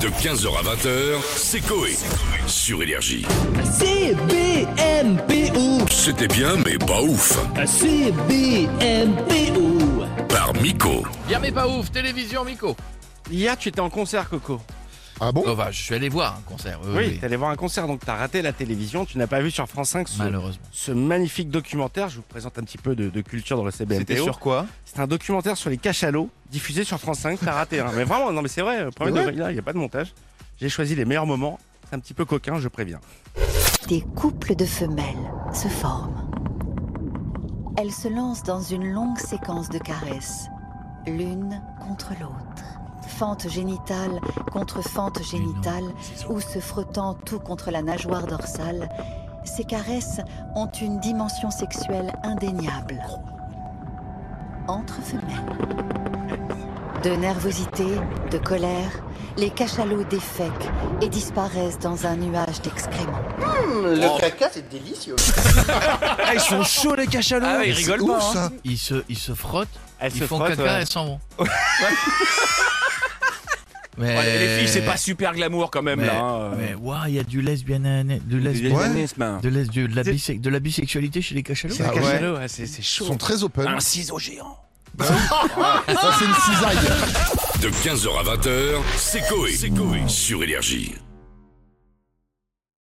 De 15h à 20h, c'est Coé. Sur Énergie. CBMPO. C'était bien, mais pas ouf. CBMPO. Par Miko. Bien mais pas ouf, télévision Miko. Hier, tu étais en concert, Coco. Ah bon? Oh, bah, je suis allé voir un concert. Oui, t'es allé voir un concert, donc t'as raté la télévision. Tu n'as pas vu sur France 5 Malheureusement. ce magnifique documentaire. Je vous présente un petit peu de culture dans le CBMPO. C'était sur quoi? C'est un documentaire sur les cachalots, diffusé sur France 5. T'as raté, hein. Mais vraiment, non mais c'est vrai, premier degré, là, il n'y a pas de montage. J'ai choisi les meilleurs moments. C'est un petit peu coquin, je préviens. Des couples de femelles se forment. Elles se lancent dans une longue séquence de caresses, l'une contre l'autre. Fente génitale contre fente génitale, ou se frottant tout contre la nageoire dorsale, ces caresses ont une dimension sexuelle indéniable. Entre femelles. De nervosité, de colère, les cachalots défèquent et disparaissent dans un nuage d'excréments. Le caca, c'est délicieux. Ah, ils sont chauds les cachalots. Ah ouais, ils rigolent pas, Ouf, ça. Ils se frottent, Elles ils se font frottent, caca, ouais. elles s'en vont. Mais... Oh, les filles, c'est pas super glamour quand même mais, là. Hein. Mais waouh, il y a du lesbianisme, Du lesbianisme, hein. de la bisexualité chez les cachalots. C'est Ah un ouais. cachalot, ouais, c'est Ils chaud. sont très open. Un ciseau géant. Ça, c'est une cisaille. De 15h à 20h, c'est Coé. Sur Énergie.